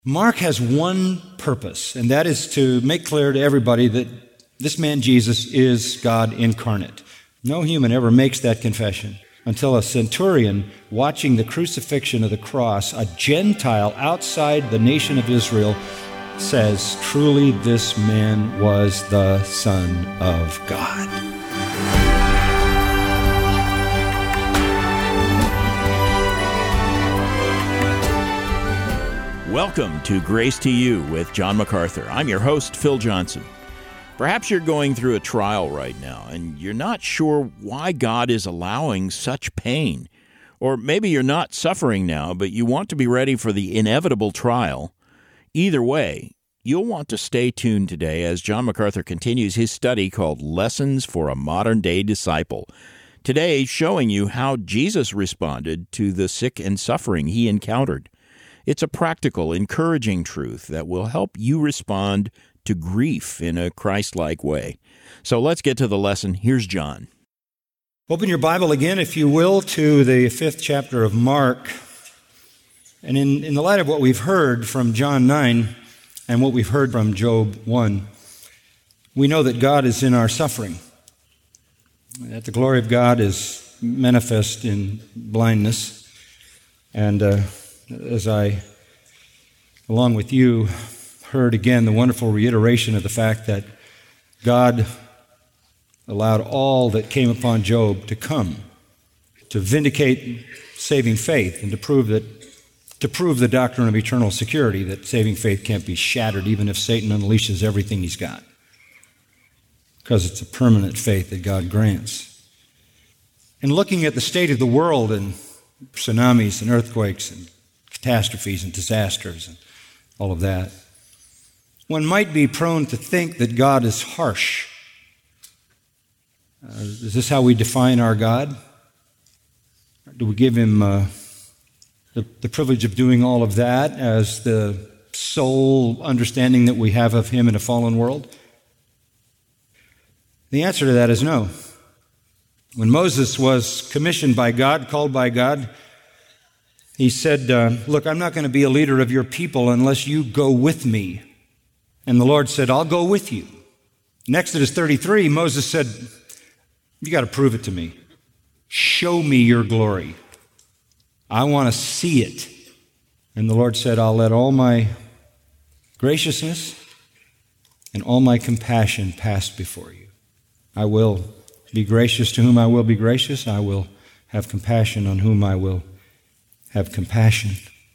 Mark has one purpose, and that is to make clear to everybody that this man Jesus is God incarnate. No human ever makes that confession until a centurion watching the crucifixion of the cross, a Gentile outside the nation of Israel, says, truly this man was the Son of God. Welcome to Grace to You with John MacArthur. I'm your host, Phil Johnson. Perhaps you're going through a trial right now, and you're not sure why God is allowing such pain. Or maybe you're not suffering now, but you want to be ready for the inevitable trial. Either way, you'll want to stay tuned today as John MacArthur continues his study called Lessons for a Modern-Day Disciple. Today, showing you how Jesus responded to the sick and suffering he encountered. It's a practical, encouraging truth that will help you respond to grief in a Christ-like way. So let's get to the lesson. Here's John. Open your Bible again, if you will, to the 5th chapter of Mark. And in the light of what we've heard from John 9 and what we've heard from Job 1, we know that God is in our suffering, that the glory of God is manifest in blindness. And as I, along with you, heard again the wonderful reiteration of the fact that God allowed all that came upon Job to come to vindicate saving faith and to prove the doctrine of eternal security, that saving faith can't be shattered even if Satan unleashes everything he's got, because it's a permanent faith that God grants. And looking at the state of the world and tsunamis and earthquakes and catastrophes and disasters and all of that, one might be prone to think that God is harsh. Is this how we define our God? Do we give him the privilege of doing all of that as the sole understanding that we have of him in a fallen world? The answer to that is no. When Moses was commissioned by God, called by God, he said, look, I'm not going to be a leader of your people unless you go with me. And the Lord said, I'll go with you. In Exodus 33, Moses said, you got to prove it to me. Show me your glory. I want to see it. And the Lord said, I'll let all my graciousness and all my compassion pass before you. I will be gracious to whom I will be gracious. I will have compassion on whom I will have compassion.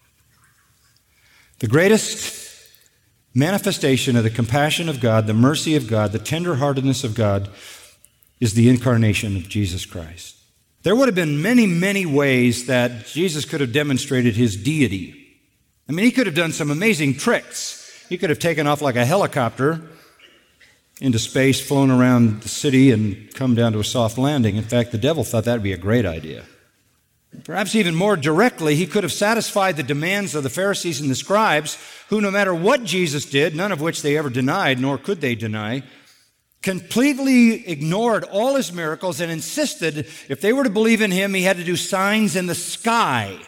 The greatest manifestation of the compassion of God, the mercy of God, the tenderheartedness of God is the incarnation of Jesus Christ. There would have been many, many ways that Jesus could have demonstrated his deity. I mean, he could have done some amazing tricks. He could have taken off like a helicopter into space, flown around the city, and come down to a soft landing. In fact, the devil thought that would be a great idea. Perhaps even more directly, he could have satisfied the demands of the Pharisees and the scribes, who, no matter what Jesus did, none of which they ever denied, nor could they deny, completely ignored all his miracles and insisted if they were to believe in him, he had to do signs in the sky.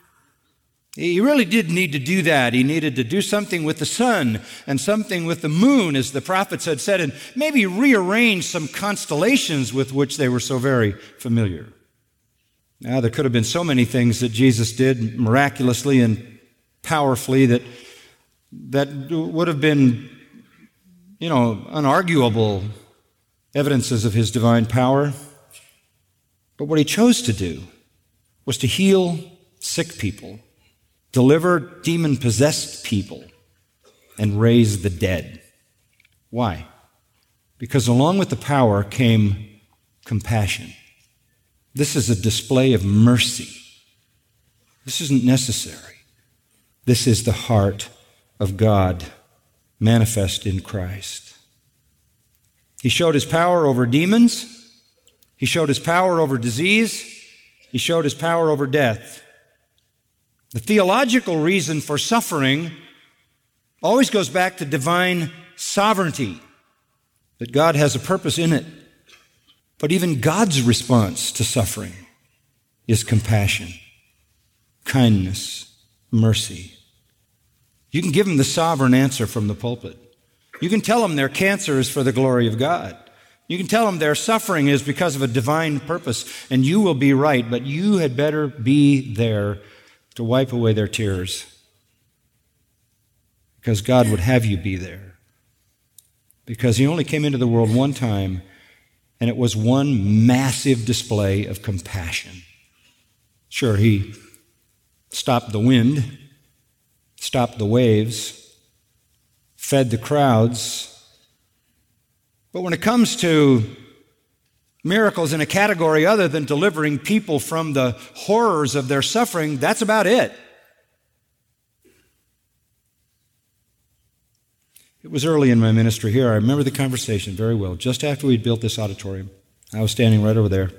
He really did need to do that. He needed to do something with the sun and something with the moon, as the prophets had said, and maybe rearrange some constellations with which they were so very familiar. Now, there could have been so many things that Jesus did miraculously and powerfully that would have been, unarguable evidences of his divine power. But what he chose to do was to heal sick people, deliver demon-possessed people, and raise the dead. Why? Because along with the power came compassion. This is a display of mercy. This isn't necessary. This is the heart of God manifest in Christ. He showed his power over demons. He showed his power over disease. He showed his power over death. The theological reason for suffering always goes back to divine sovereignty, that God has a purpose in it. But even God's response to suffering is compassion, kindness, mercy. You can give them the sovereign answer from the pulpit. You can tell them their cancer is for the glory of God. You can tell them their suffering is because of a divine purpose, and you will be right, but you had better be there to wipe away their tears, because God would have you be there. Because he only came into the world one time, and it was one massive display of compassion. Sure, he stopped the wind, stopped the waves, fed the crowds. But when it comes to miracles in a category other than delivering people from the horrors of their suffering, that's about it. It was early in my ministry here. I remember the conversation very well. Just after we'd built this auditorium, I was standing right over there.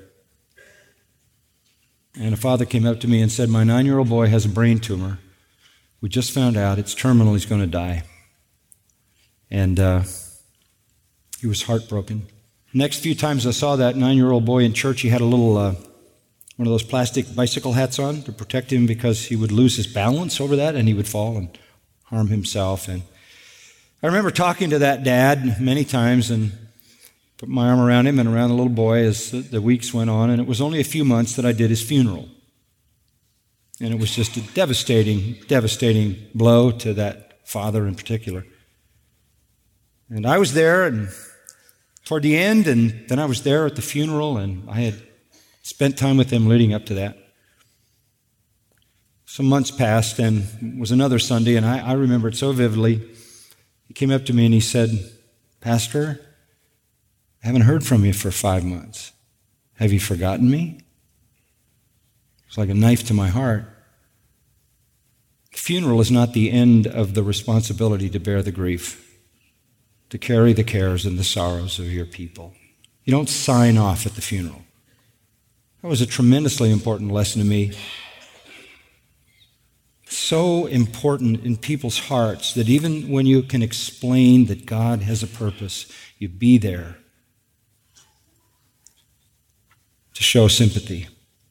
And a father came up to me and said, "My 9-year-old boy has a brain tumor. We just found out it's terminal. He's going to die." And he was heartbroken. Next few times I saw that 9-year-old boy in church, he had a little, one of those plastic bicycle hats on to protect him because he would lose his balance over that and he would fall and harm himself. And I remember talking to that dad many times and put my arm around him and around the little boy as the weeks went on, and it was only a few months that I did his funeral. And it was just a devastating, devastating blow to that father in particular. And I was there and toward the end, and then I was there at the funeral, and I had spent time with him leading up to that. Some months passed, and it was another Sunday, and I remember it so vividly. He came up to me and he said, "Pastor, I haven't heard from you for 5 months. Have you forgotten me?" It's like a knife to my heart. The funeral is not the end of the responsibility to bear the grief, to carry the cares and the sorrows of your people. You don't sign off at the funeral. That was a tremendously important lesson to me. So important in people's hearts that even when you can explain that God has a purpose, you be there to show sympathy.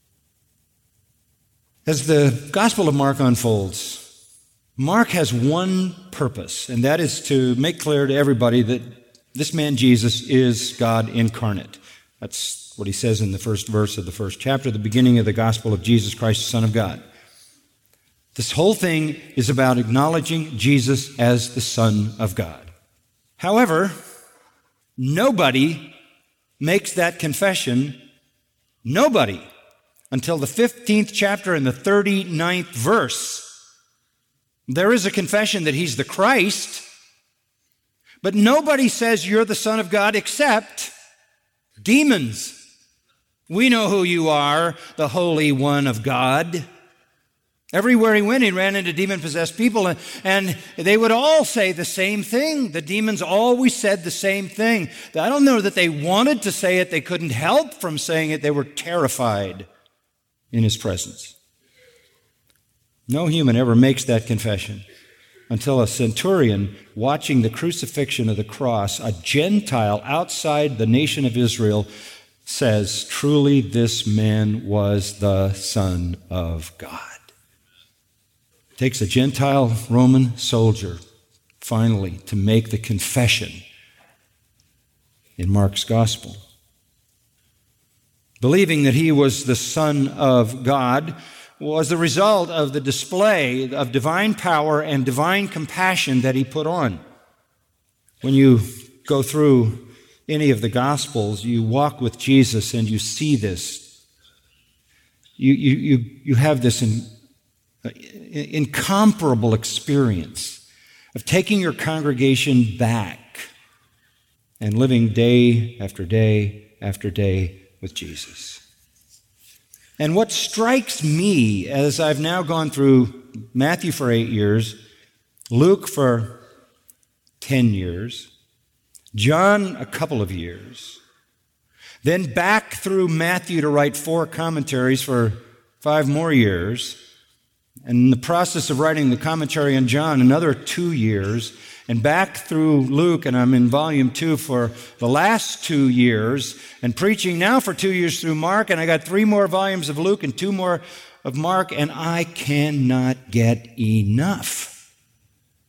As the Gospel of Mark unfolds, Mark has one purpose, and that is to make clear to everybody that this man Jesus is God incarnate. That's what he says in the first verse of the first chapter, the beginning of the gospel of Jesus Christ, the Son of God. This whole thing is about acknowledging Jesus as the Son of God. However, nobody makes that confession, nobody, until the 15th chapter and the 39th verse. There is a confession that he's the Christ, but nobody says you're the Son of God except demons. We know who you are, the Holy One of God. Everywhere he went, he ran into demon-possessed people, and they would all say the same thing. The demons always said the same thing. I don't know that they wanted to say it. They couldn't help from saying it. They were terrified in his presence. No human ever makes that confession until a centurion watching the crucifixion of the cross, a Gentile outside the nation of Israel, says, "Truly this man was the Son of God." It takes a Gentile Roman soldier, finally, to make the confession in Mark's gospel. Believing that he was the Son of God was the result of the display of divine power and divine compassion that he put on. When you go through any of the Gospels, you walk with Jesus and you see this. You have this incomparable experience of taking your congregation back and living day after day after day with Jesus. And what strikes me as I've now gone through Matthew for 8 years, Luke for 10 years, John a couple of years, then back through Matthew to write 4 commentaries for 5 more years, and in the process of writing the commentary on John, another 2 years, and back through Luke, and I'm in volume 2 for the last 2 years, and preaching now for 2 years through Mark, and I got 3 more volumes of Luke and 2 more of Mark, and I cannot get enough.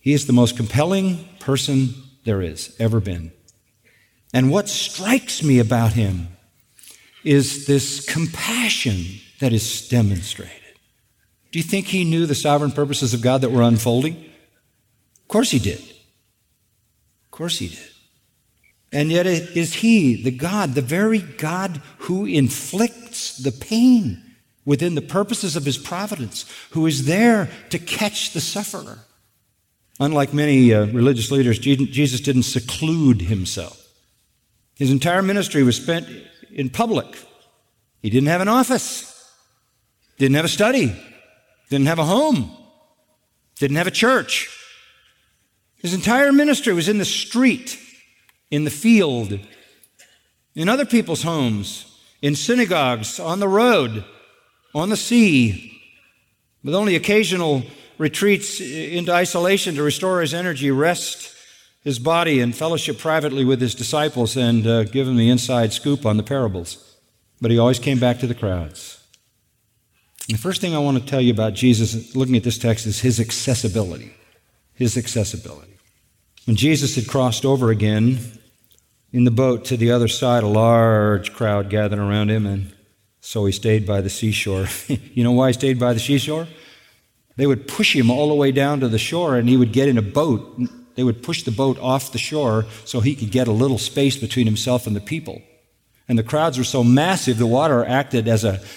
He is the most compelling person there is, ever been. And what strikes me about him is this compassion that is demonstrated. Do you think he knew the sovereign purposes of God that were unfolding? Of course he did. Of course he did. And yet it is he, the God, the very God who inflicts the pain within the purposes of his providence, who is there to catch the sufferer. Unlike many religious leaders, Jesus didn't seclude himself. His entire ministry was spent in public. He didn't have an office, didn't have a study, didn't have a home, didn't have a church. His entire ministry was in the street, in the field, in other people's homes, in synagogues, on the road, on the sea, with only occasional retreats into isolation to restore his energy, rest his body, and fellowship privately with his disciples, and give them the inside scoop on the parables. But he always came back to the crowds. And the first thing I want to tell you about Jesus, looking at this text, is his accessibility. His accessibility. When Jesus had crossed over again in the boat to the other side, a large crowd gathered around him, and so he stayed by the seashore. You know why he stayed by the seashore? They would push him all the way down to the shore, and he would get in a boat. They would push the boat off the shore so he could get a little space between himself and the people. And the crowds were so massive, the water acted as a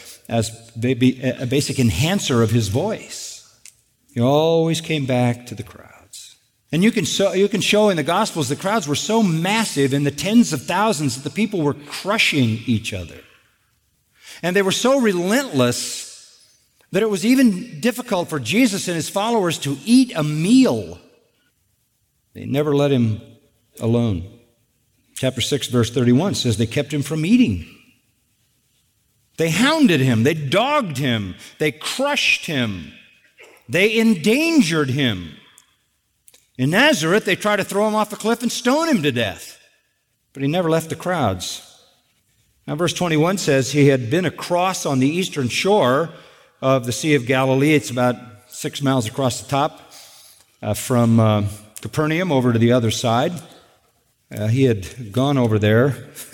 basic enhancer of his voice. He always came back to the crowds. And you can show in the Gospels the crowds were so massive in the tens of thousands that the people were crushing each other. And they were so relentless that it was even difficult for Jesus and his followers to eat a meal. They never let him alone. Chapter 6, verse 31 says they kept him from eating. They hounded him. They dogged him. They crushed him. They endangered him. In Nazareth, they tried to throw him off a cliff and stone him to death. But he never left the crowds. Now, verse 21 says he had been across on the eastern shore of the Sea of Galilee. It's about 6 miles across the top from Capernaum over to the other side. He had gone over there.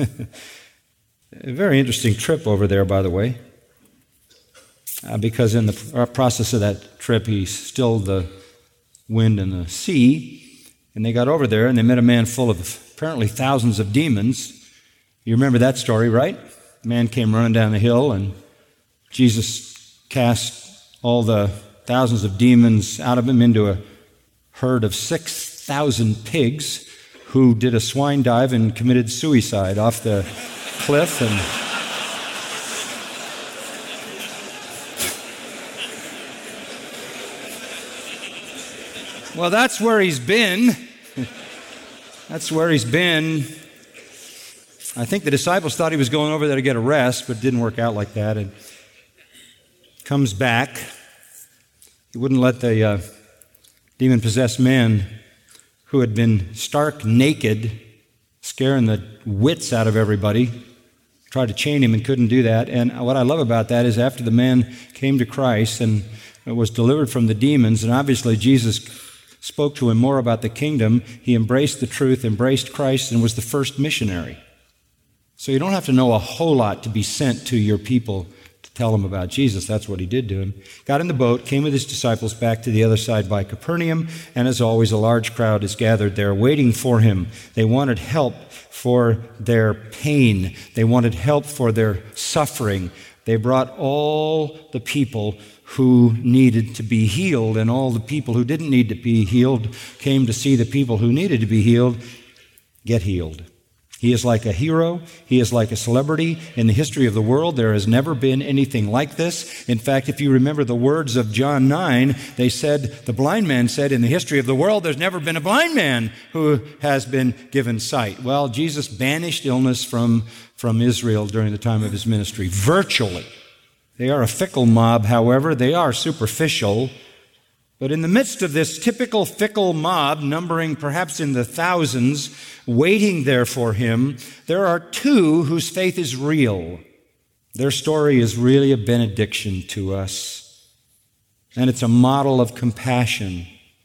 A very interesting trip over there, by the way, because in the process of that trip, he stilled the wind and the sea, and they got over there, and they met a man full of apparently thousands of demons. You remember that story, right? The man came running down the hill, and Jesus cast all the thousands of demons out of him into a herd of 6,000 pigs who did a swine dive and committed suicide off the cliff. And well, that's where he's been. That's where he's been. I think the disciples thought he was going over there to get a rest, but it didn't work out like that. And comes back. He wouldn't let the demon-possessed man who had been stark naked, scaring the wits out of everybody, tried to chain him and couldn't do that. And what I love about that is after the man came to Christ and was delivered from the demons, and obviously Jesus spoke to him more about the kingdom, he embraced the truth, embraced Christ, and was the first missionary. So you don't have to know a whole lot to be sent to your people to tell them about Jesus. That's what he did to him. Got in the boat, came with his disciples back to the other side by Capernaum, and as always, a large crowd is gathered there waiting for him. They wanted help for their pain. They wanted help for their suffering. They brought all the people who needed to be healed, and all the people who didn't need to be healed came to see the people who needed to be healed get healed. He is like a hero. He is like a celebrity. In the history of the world, there has never been anything like this. In fact, if you remember the words of John 9, the blind man said, in the history of the world, there's never been a blind man who has been given sight. Well, Jesus banished illness from Israel during the time of his ministry, virtually. They are a fickle mob, however. They are superficial. But in the midst of this typical fickle mob, numbering perhaps in the thousands, waiting there for him, there are two whose faith is real. Their story is really a benediction to us. And it's a model of compassion.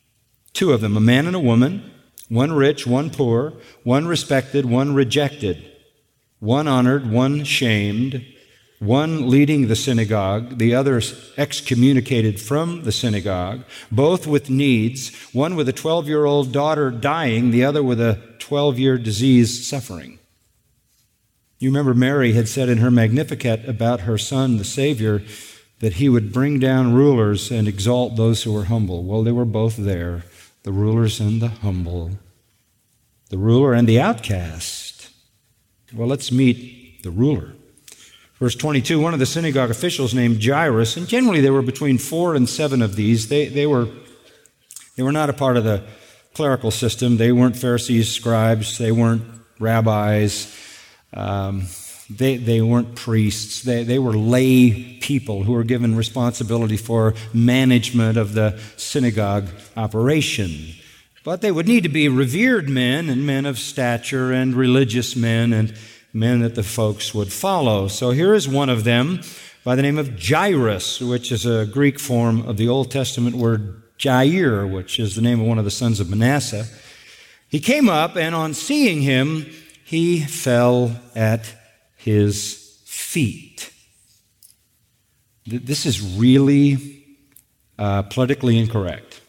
Two of them, a man and a woman, one rich, one poor, one respected, one rejected, one honored, one shamed, one leading the synagogue, the other excommunicated from the synagogue, both with needs, one with a 12-year-old daughter dying, the other with a 12-year disease suffering. You remember Mary had said in her Magnificat about her son, the Savior, that he would bring down rulers and exalt those who were humble. Well, they were both there, the rulers and the humble, the ruler and the outcast. Well, let's meet the ruler. Verse 22, one of the synagogue officials named Jairus, and generally there were between 4 and 7 of these. They were not a part of the clerical system. They weren't Pharisees, scribes. They weren't rabbis. They weren't priests. They were lay people who were given responsibility for management of the synagogue operation. But they would need to be revered men and men of stature and religious men and men that the folks would follow. So here is one of them by the name of Jairus, which is a Greek form of the Old Testament word Jair, which is the name of one of the sons of Manasseh. He came up, and on seeing him, he fell at his feet. This is really politically incorrect.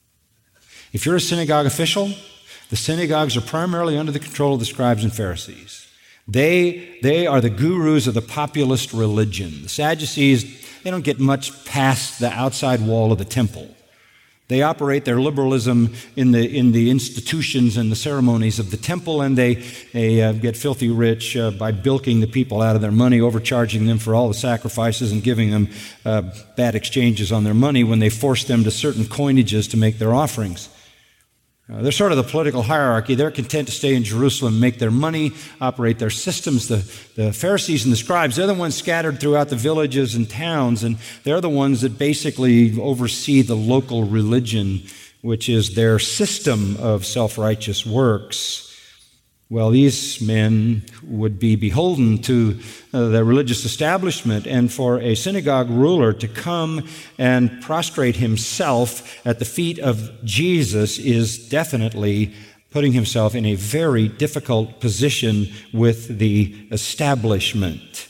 If you're a synagogue official, the synagogues are primarily under the control of the scribes and Pharisees. They are the gurus of the populist religion. The Sadducees, they don't get much past the outside wall of the temple. They operate their liberalism in the institutions and the ceremonies of the temple, and they get filthy rich by bilking the people out of their money, overcharging them for all the sacrifices and giving them bad exchanges on their money when they force them to certain coinages to make their offerings. They're sort of the political hierarchy. They're content to stay in Jerusalem, make their money, operate their systems. The Pharisees and the scribes, they're the ones scattered throughout the villages and towns, and they're the ones that basically oversee the local religion, which is their system of self-righteous works. Well, these men would be beholden to the religious establishment, and for a synagogue ruler to come and prostrate himself at the feet of Jesus is definitely putting himself in a very difficult position with the establishment.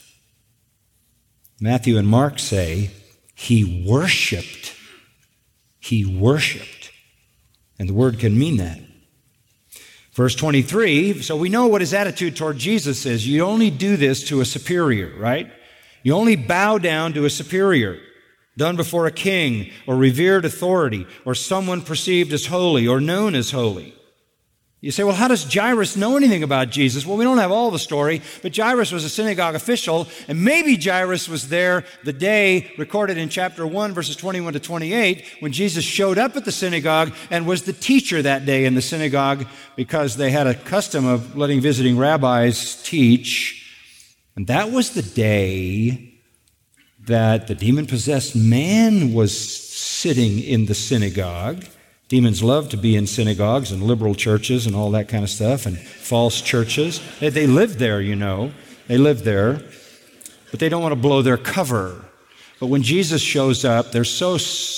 Matthew and Mark say he worshiped. He worshiped. And the word can mean that. Verse 23, so we know what his attitude toward Jesus is. You only do this to a superior, right? You only bow down to a superior, done before a king or revered authority or someone perceived as holy or known as holy. You say, well, how does Jairus know anything about Jesus? Well, we don't have all the story, but Jairus was a synagogue official, and maybe Jairus was there the day recorded in chapter 1, verses 21 to 28, when Jesus showed up at the synagogue and was the teacher that day in the synagogue, because they had a custom of letting visiting rabbis teach. And that was the day that the demon-possessed man was sitting in the synagogue. Demons love to be in synagogues and liberal churches and all that kind of stuff and false churches. They live there, you know. They live there. But they don't want to blow their cover. But when Jesus shows up, they're so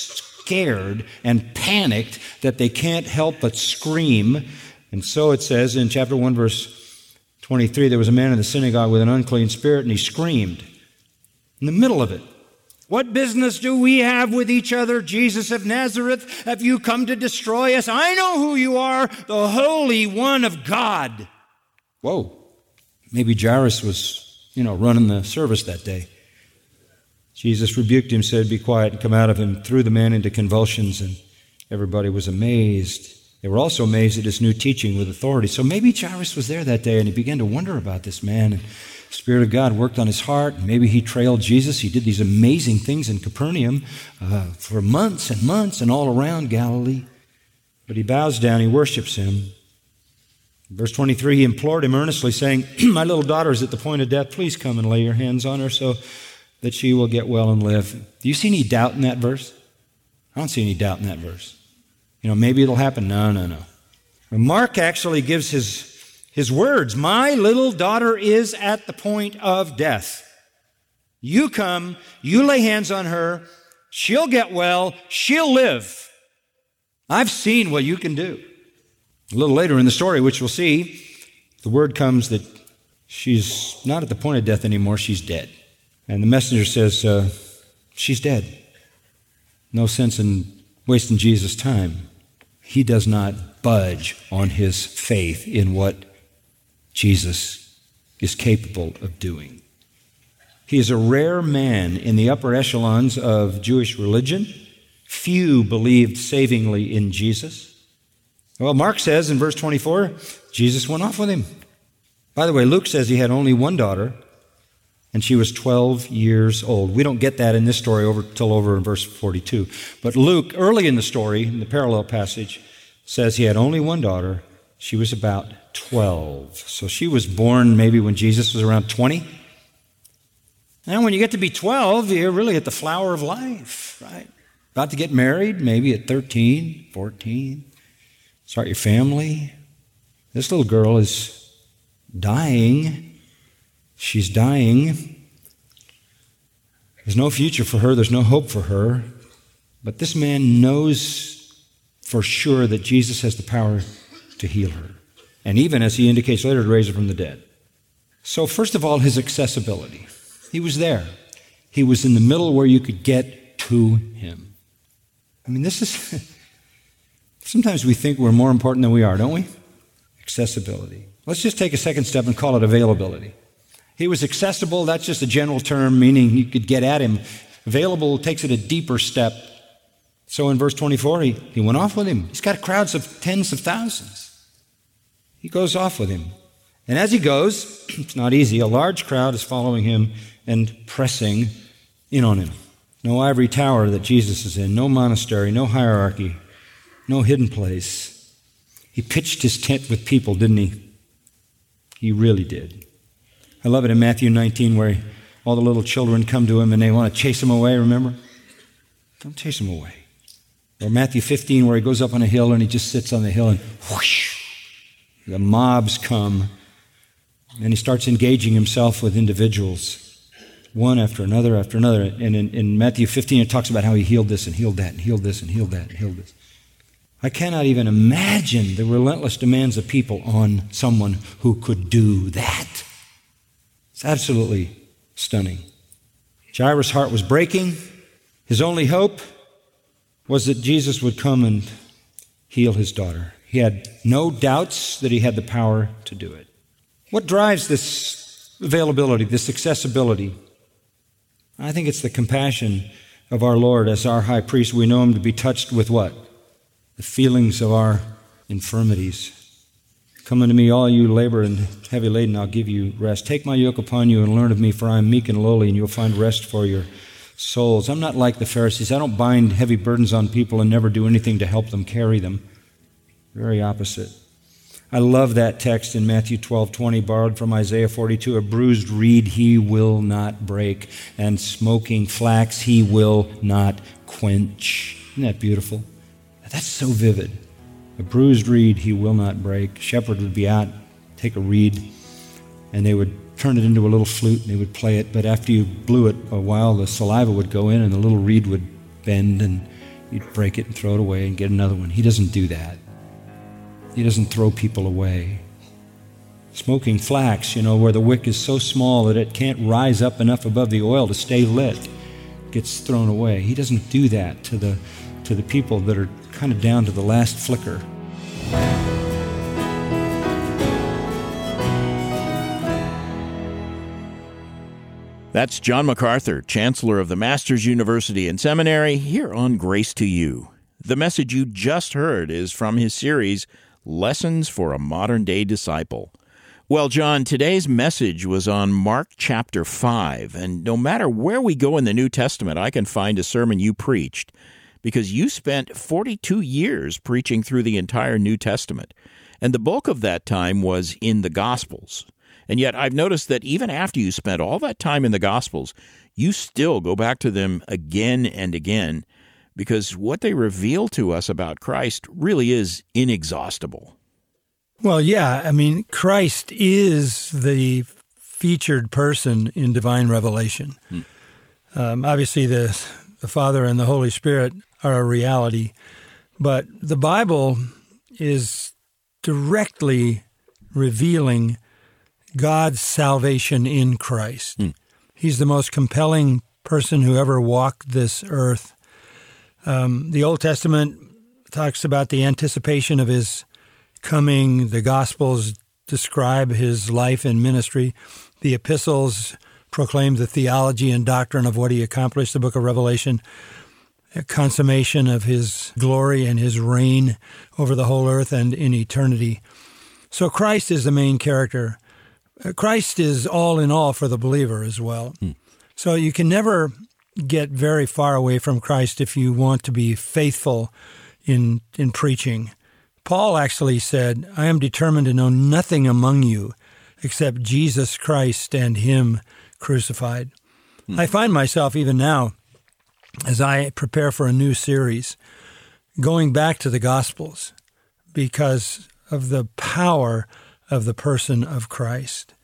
scared and panicked that they can't help but scream. And so it says in chapter 1, verse 23, there was a man in the synagogue with an unclean spirit, and he screamed in the middle of it. What business do we have with each other, Jesus of Nazareth? Have you come to destroy us? I know who you are, the Holy One of God. Whoa. Maybe Jairus was, running the service that day. Jesus rebuked him, said, be quiet, and come out of him, threw the man into convulsions, and everybody was amazed. They were also amazed at his new teaching with authority. So maybe Jairus was there that day, and he began to wonder about this man. The Spirit of God worked on his heart. Maybe he trailed Jesus. He did these amazing things in Capernaum for months and months and all around Galilee. But he bows down, he worships him. Verse 23, he implored him earnestly, saying, my little daughter is at the point of death. Please come and lay your hands on her so that she will get well and live. Do you see any doubt in that verse? I don't see any doubt in that verse. Maybe it'll happen. No. Mark actually gives his words. My little daughter is at the point of death. You come, you lay hands on her, she'll get well, she'll live. I've seen what you can do. A little later in the story, which we'll see, the word comes that she's not at the point of death anymore, she's dead. And the messenger says, she's dead. No sense in wasting Jesus' time. He does not budge on his faith in what Jesus is capable of doing. He is a rare man in the upper echelons of Jewish religion. Few believed savingly in Jesus. Well, Mark says in verse 24, Jesus went off with him. By the way, Luke says he had only one daughter, and she was 12 years old. We don't get that in this story till over in verse 42. But Luke, early in the story, in the parallel passage, says he had only one daughter. She was about 12. So she was born maybe when Jesus was around 20. And when you get to be 12, you're really at the flower of life, right? About to get married, maybe at 13, 14. Start your family. This little girl is dying. She's dying. There's no future for her. There's no hope for her. But this man knows for sure that Jesus has the power to heal her. And even, as he indicates later, to raise her from the dead. So first of all, his accessibility. He was there. He was in the middle where you could get to him. I mean, this is... Sometimes we think we're more important than we are, don't we? Accessibility. Let's just take a second step and call it availability. He was accessible. That's just a general term, meaning you could get at him. Available takes it a deeper step. So in verse 24, he went off with him. He's got crowds of tens of thousands. He goes off with him. And as he goes, it's not easy, a large crowd is following him and pressing in on him. No ivory tower that Jesus is in, no monastery, no hierarchy, no hidden place. He pitched his tent with people, didn't he? He really did. I love it in Matthew 19 where all the little children come to him and they want to chase him away, remember? Don't chase him away. Or Matthew 15 where he goes up on a hill and he just sits on the hill and whoosh, the mobs come. And he starts engaging himself with individuals, one after another after another. And in Matthew 15 it talks about how he healed this and healed that and healed this and healed that and healed this. I cannot even imagine the relentless demands of people on someone who could do that. It's absolutely stunning. Jairus' heart was breaking. His only hope was that Jesus would come and heal his daughter. He had no doubts that he had the power to do it. What drives this availability, this accessibility? I think it's the compassion of our Lord as our high priest. We know him to be touched with what? The feelings of our infirmities. Come unto me, all you labor and heavy laden, I'll give you rest. Take my yoke upon you and learn of me, for I am meek and lowly, and you'll find rest for your souls. I'm not like the Pharisees. I don't bind heavy burdens on people and never do anything to help them carry them. Very opposite. I love that text in Matthew 12:20, borrowed from Isaiah 42. A bruised reed he will not break, and smoking flax he will not quench. Isn't that beautiful? That's so vivid. A bruised reed he will not break. Shepherd would be out, take a reed, and they would turn it into a little flute, and they would play it. But after you blew it a while, the saliva would go in, and the little reed would bend, and you'd break it and throw it away and get another one. He doesn't do that. He doesn't throw people away. Smoking flax, where the wick is so small that it can't rise up enough above the oil to stay lit, gets thrown away. He doesn't do that to the people that are kind of down to the last flicker. That's John MacArthur, Chancellor of the Masters University and Seminary, here on Grace to You. The message you just heard is from his series, Lessons for a Modern-Day Disciple. Well, John, today's message was on Mark chapter 5, and no matter where we go in the New Testament, I can find a sermon you preached, because you spent 42 years preaching through the entire New Testament, and the bulk of that time was in the Gospels. And yet I've noticed that even after you spent all that time in the Gospels, you still go back to them again and again, because what they reveal to us about Christ really is inexhaustible. Well, yeah, Christ is the featured person in divine revelation. Obviously, the Father and the Holy Spirit are a reality, But the Bible is directly revealing God's salvation in Christ. He's the most compelling person who ever walked this earth. The Old Testament talks about the anticipation of his coming. The Gospels describe his life and ministry. The epistles proclaim the theology and doctrine of what he accomplished. The book of Revelation, a consummation of his glory and his reign over the whole earth and in eternity. So Christ is the main character. Christ is all in all for the believer as well. So you can never get very far away from Christ if you want to be faithful in preaching. Paul actually said, I am determined to know nothing among you except Jesus Christ and him crucified. I find myself even now, as I prepare for a new series, going back to the Gospels because of the power of the person of Christ.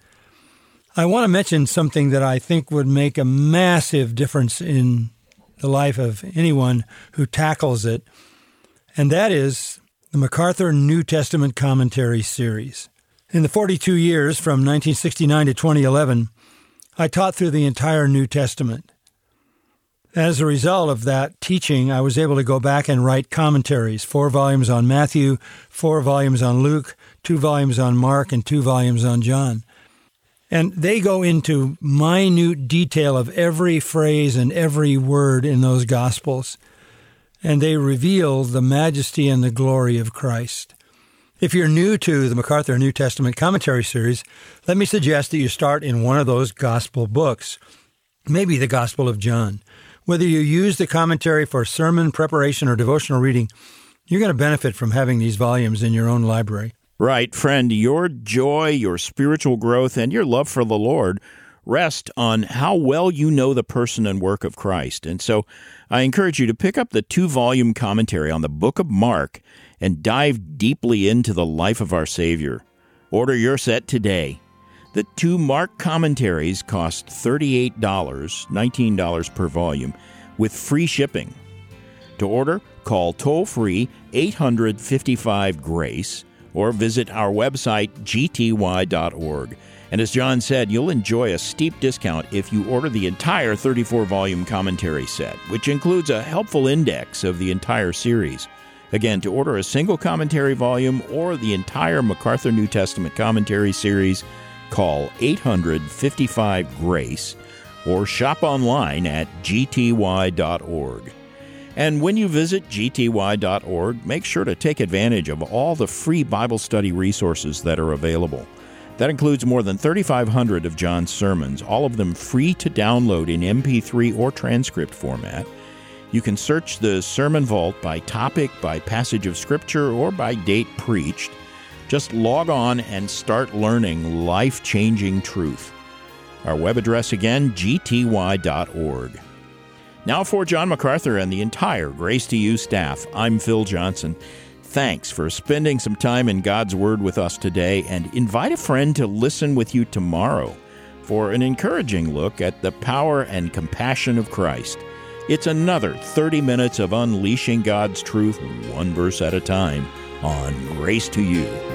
I want to mention something that I think would make a massive difference in the life of anyone who tackles it, and that is the MacArthur New Testament Commentary Series. In the 42 years from 1969 to 2011, I taught through the entire New Testament. As a result of that teaching, I was able to go back and write commentaries, 4 volumes on Matthew, 4 volumes on Luke, 2 volumes on Mark, and 2 volumes on John. And they go into minute detail of every phrase and every word in those Gospels, and they reveal the majesty and the glory of Christ. If you're new to the MacArthur New Testament Commentary Series, let me suggest that you start in one of those Gospel books, maybe the Gospel of John. Whether you use the commentary for sermon preparation or devotional reading, you're going to benefit from having these volumes in your own library. Right, friend, your joy, your spiritual growth, and your love for the Lord rest on how well you know the person and work of Christ. And so I encourage you to pick up the 2-volume commentary on the book of Mark and dive deeply into the life of our Savior. Order your set today. The 2 Mark commentaries cost $38, $19 per volume, with free shipping. To order, call toll-free 855-GRACE or visit our website, gty.org. And as John said, you'll enjoy a steep discount if you order the entire 34-volume commentary set, which includes a helpful index of the entire series. Again, to order a single commentary volume or the entire MacArthur New Testament Commentary Series, call 855-GRACE or shop online at gty.org. And when you visit gty.org, make sure to take advantage of all the free Bible study resources that are available. That includes more than 3,500 of John's sermons, all of them free to download in MP3 or transcript format. You can search the Sermon Vault by topic, by passage of Scripture, or by date preached. Just log on and start learning life-changing truth. Our web address again, gty.org. Now for John MacArthur and the entire Grace to You staff, I'm Phil Johnson. Thanks for spending some time in God's Word with us today, and invite a friend to listen with you tomorrow for an encouraging look at the power and compassion of Christ. It's another 30 minutes of unleashing God's truth, one verse at a time, on Grace to You.